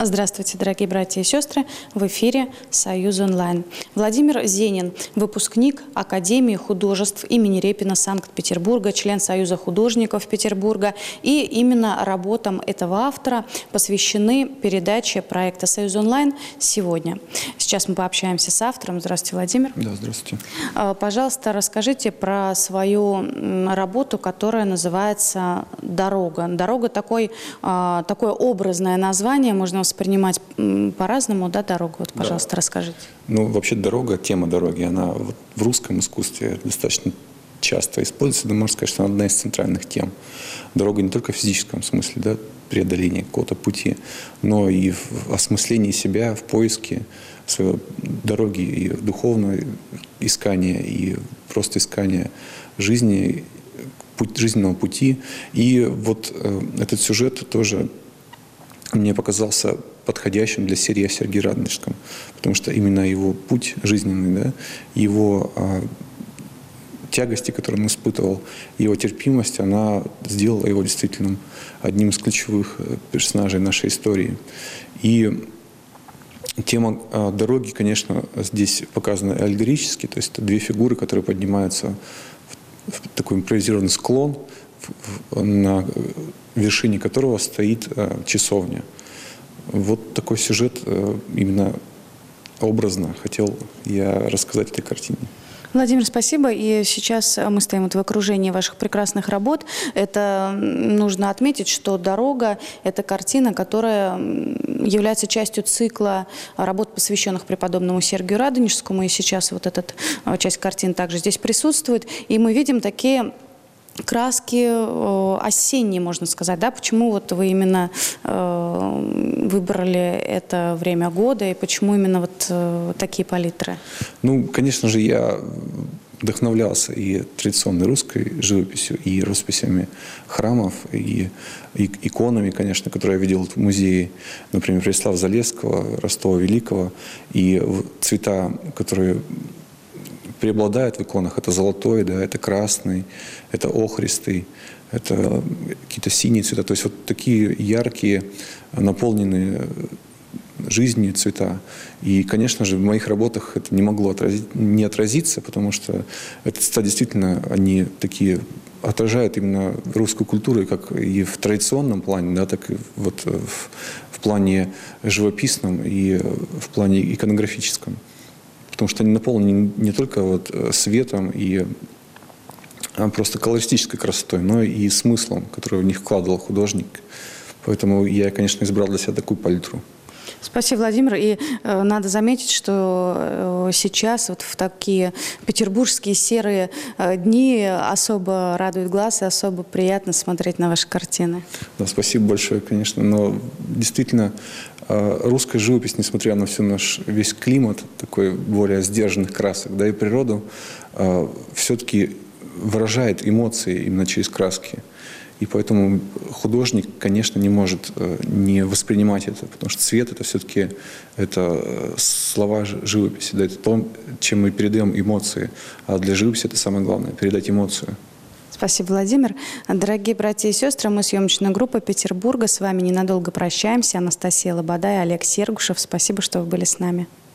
Здравствуйте, дорогие братья и сестры. В эфире «Союз онлайн». Владимир Зенин, выпускник Академии художеств имени Репина Санкт-Петербурга, член Союза художников Петербурга. И именно работам этого автора посвящены передачи проекта «Союз онлайн» сегодня. Сейчас мы пообщаемся с автором. Здравствуйте, Владимир. Да, здравствуйте. Пожалуйста, расскажите про свою работу, которая называется «Дорога». «Дорога» такое образное название, можно воспринимать по-разному, да, дорогу? Вот, пожалуйста, расскажите. Ну, вообще дорога, тема дороги, она вот в русском искусстве достаточно часто используется, да, можно сказать, что она одна из центральных тем. Дорога не только в физическом смысле, да, преодоления какого-то пути, но и в осмыслении себя, в поиске своей дороги, и духовное искание, и просто искание жизни, жизненного пути. И вот этот сюжет тоже мне показался подходящим для серии о Сергее Радонежском, потому что именно его путь жизненный, да, его тягости, которые он испытывал, его терпимость, она сделала его действительно одним из ключевых персонажей нашей истории. И тема дороги, конечно, здесь показана аллегорически, то есть это две фигуры, которые поднимаются в такой импровизированный склон, на вершине которого стоит часовня. Вот такой сюжет именно образно хотел я рассказать этой картине. Владимир, спасибо. И сейчас мы стоим вот в окружении ваших прекрасных работ. Это нужно отметить, что «Дорога» — это картина, которая является частью цикла работ, посвященных преподобному Сергию Радонежскому. И сейчас вот эта часть картин также здесь присутствует. И мы видим такие краски осенние, можно сказать, да? Почему вот вы именно выбрали это время года и почему именно вот такие палитры? Ну, конечно же, я вдохновлялся и традиционной русской живописью, и росписями храмов, и иконами, конечно, которые я видел в музее, например, Преслав-Залесского, Ростова-Великого, и цвета, которые преобладает в иконах. Это золотой, да, это красный, это охристый, это какие-то синие цвета. То есть вот такие яркие, наполненные жизнью цвета. И, конечно же, в моих работах это не могло не отразиться, потому что эти цвета действительно, они такие отражают именно русскую культуру, как и в традиционном плане, да, так и вот в плане живописном и в плане иконографическом. Потому что они наполнены не только вот светом и просто колористической красотой, но и смыслом, который в них вкладывал художник. Поэтому я, конечно, избрал для себя такую палитру. Спасибо, Владимир. И надо заметить, что сейчас вот в такие петербургские серые дни особо радует глаз и особо приятно смотреть на ваши картины. Да, спасибо большое, конечно. Но действительно, русская живопись, несмотря на всю наш весь климат, такой более сдержанных красок, да, и природу, все-таки выражает эмоции именно через краски. И поэтому художник, конечно, не может не воспринимать это, потому что цвет — это все-таки слова живописи, да, это то, чем мы передаем эмоции. А для живописи это самое главное — передать эмоцию. Спасибо, Владимир. Дорогие братья и сестры, мы съемочная группа Петербурга. С вами ненадолго прощаемся. Анастасия Лобода и Олег Сергушев. Спасибо, что вы были с нами.